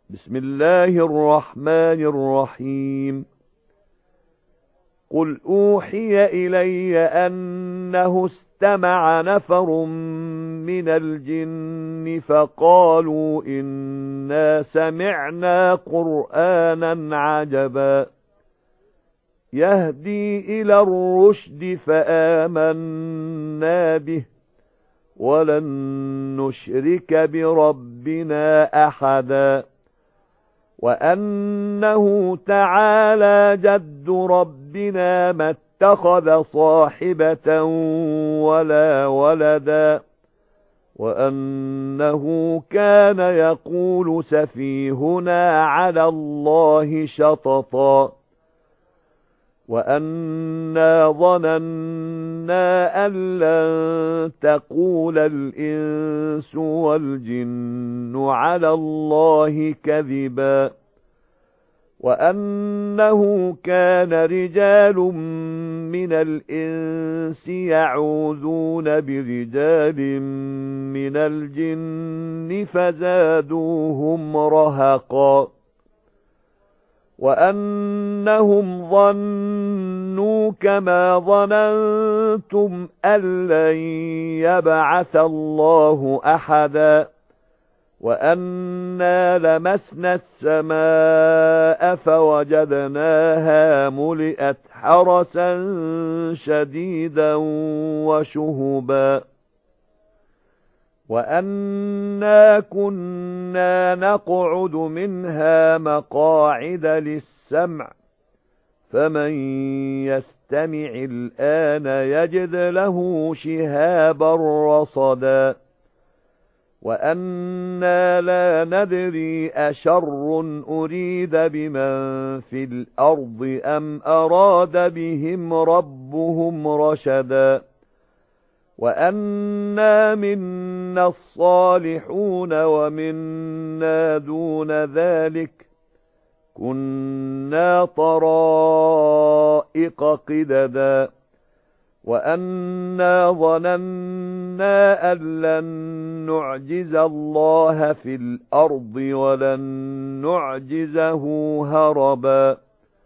بسم الله الرحمن الرحيم. قل أوحي إلي أنه استمع نفر من الجن فقالوا إنا سمعنا قرآنا عجبا يهدي إلى الرشد فآمنا به ولن نشرك بربنا أحدا وأنه تعالى جد ربنا ما اتخذ صاحبة ولا ولدا وأنه كان يقول سفيهنا على الله شططا وأنا ظننا أن لن تقول الإنس والجن على الله كذبا وأنه كان رجال من الإنس يعوذون برجال من الجن فزادوهم رهقا وأنهم ظنوا كما ظننتم أن لن يبعث الله أحدا وأنا لمسنا السماء فوجدناها ملئت حرسا شديدا وشهبا وأنا كنا نقعد منها مقاعد للسمع فمن يستمع الآن يجد له شهابا رصدا وأنا لا ندري أشر أريد بمن في الأرض أم أراد بهم ربهم رشدا وأنا منا الصالحون ومنا دون ذلك كنا طرائق قددا وأنا ظننا أن لن نعجز الله في الأرض ولن نعجزه هربا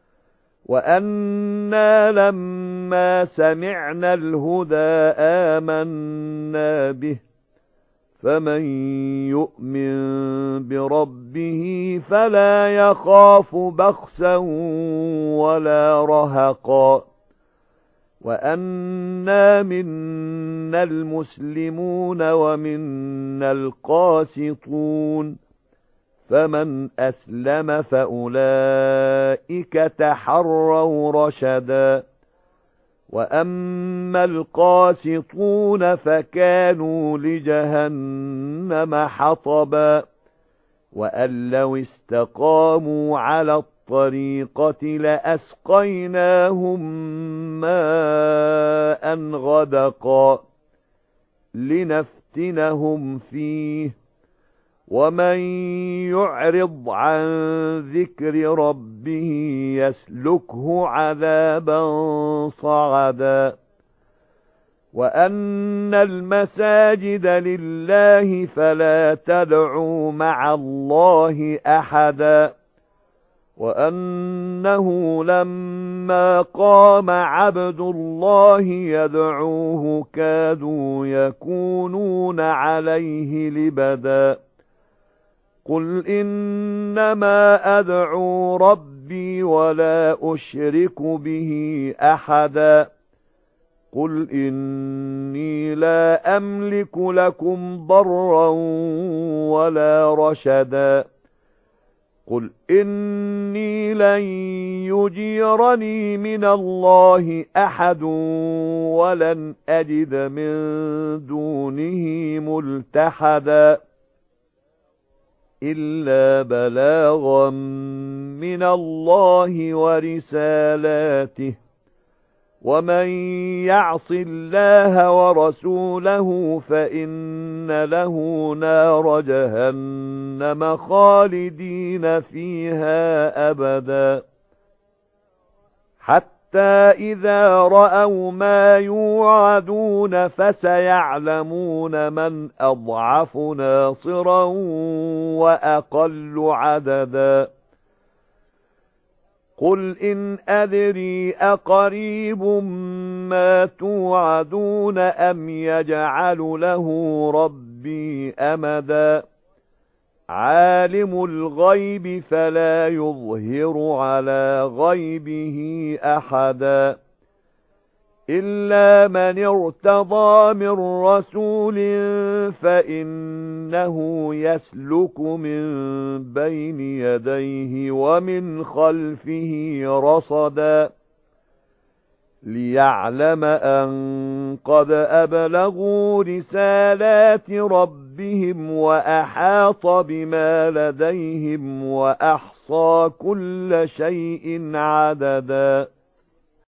وأنا لما سمعنا الهدى آمنا به فمن يؤمن بربه فلا يخاف بخسا ولا رهقا وأنا منا المسلمون ومنا القاسطون فمن أسلم فأولئك تحروا رشدا وأما القاسطون فكانوا لجهنم حطبا وأن لو استقاموا على الطريقة لأسقيناهم ماء غدقا لنفتنهم فيه ومن يعرض عن ذكر ربه يسلكه عذابا صعدا وأن المساجد لله فلا تدعوا مع الله أحدا وأنه لما قام عبد الله يدعوه كادوا يكونون عليه لبدا قل إنما أدعو ربي ولا أشرك به أحدا قل إني لا أملك لكم ضرا ولا رشدا قل إني لن يجيرني من الله أحد ولن أجد من دونه ملتحدا إلا بلاغا من الله ورسالاته ومن يعص الله ورسوله فإن له نار جهنم خالدين فيها أبدا حتى إذا رأوا ما يوعدون فسيعلمون من أضعف ناصرا وأقل عددا قل إن أدري أقريب ما توعدون أم يجعل له ربي أمدا عالم الغيب فلا يظهر على غيبه أحدا إلا من ارتضى من رسول فإنه يسلك من بين يديه ومن خلفه رصدا ليعلم أن قد أبلغوا رسالات ربهم وأحاط بما لديهم وأحصى كل شيء عددا